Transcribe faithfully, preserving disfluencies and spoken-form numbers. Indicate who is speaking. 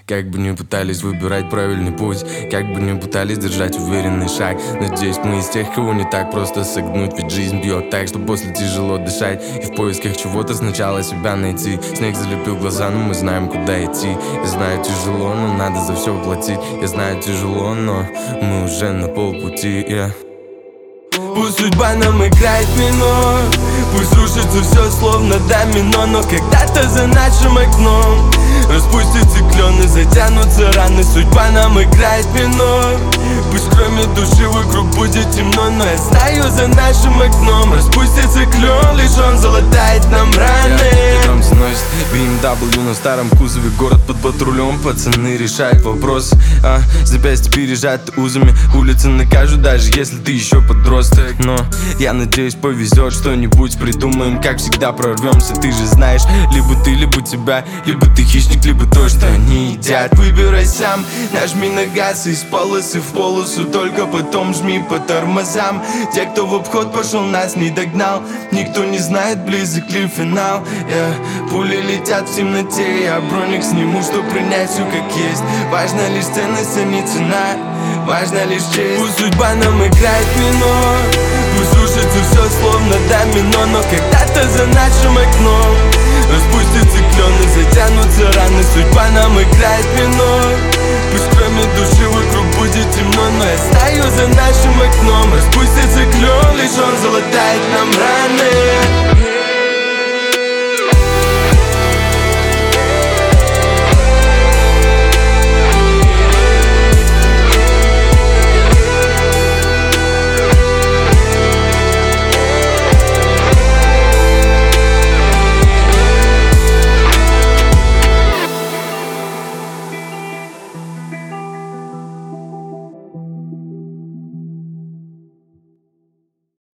Speaker 1: Как бы ни пытались выбирать правильный путь, как бы ни пытались держать уверенный шаг, надеюсь, мы из тех, кого не так просто согнуть. Ведь жизнь бьет так, что после тяжело дышать, и в поисках чего-то сначала себя найти. Снег залепил глаза, но мы знаем, куда идти. Я знаю, тяжело, но надо за все платить. Я знаю, тяжело, но мы уже на полпути, yeah. Пусть судьба нам играет минор, пусть рушится все словно домино, но когда-то за нашим окном распустятся клены, затянутся раны. Судьба нам играет минор, пусть кроме души вокруг будет темно, но я знаю, за нашим окном распустится клен, лишь он залатает нам раны. Ветром сносит би эм дабл ю на старом кузове, город под патрулем, пацаны решают вопрос, а запястья пережаты узами, улицы накажут, даже если ты еще подросток. Но я надеюсь, повезет, что-нибудь придумаем, как всегда прорвемся. Ты же знаешь, либо ты, либо тебя, либо ты хищник, либо то, что они едят. Выбирай сам, нажми на газ из полосы в полосу, только потом жми по тормозам. Те, кто в обход пошел, нас не догнал, никто не знает, близок ли финал, yeah. Пули летят в темноте, я броник сниму, чтоб принять все как есть. Важна лишь ценность, а не цена, важна лишь честь. Пусть судьба нам играет минор, пусть рушится все словно домино, но когда-то за нашим окном распустятся клены, затянутся раны. Судьба нам играет минор, пусть кроме души вокруг будет темно, но я знаю, за нашим окном распустится клен, лишь он залатает нам раны.